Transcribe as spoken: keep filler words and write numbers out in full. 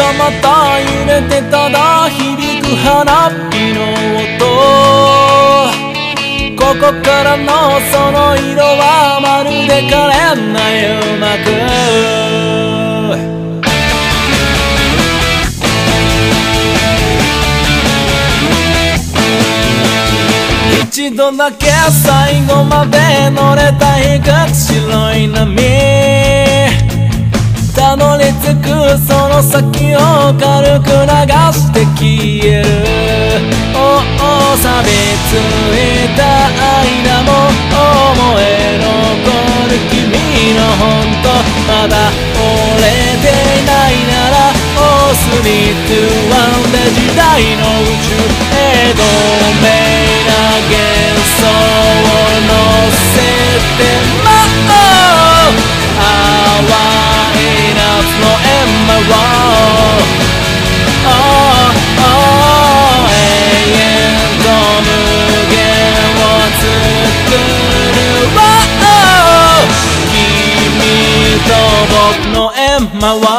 とまた揺れてただ響く花火の音。ここからのその色はまるで可憐な誘惑。一度だけ最後まで乗れた低く白い波、たどり着くその先を軽く流して消える。おお錆びついた間も思え残る君の本当、まだ折れていないならおスリーツーワンで時代の宇宙へ透明な幻想を乗せてまおう。淡い夏の円盤を永遠と無限を作る。君と僕の円盤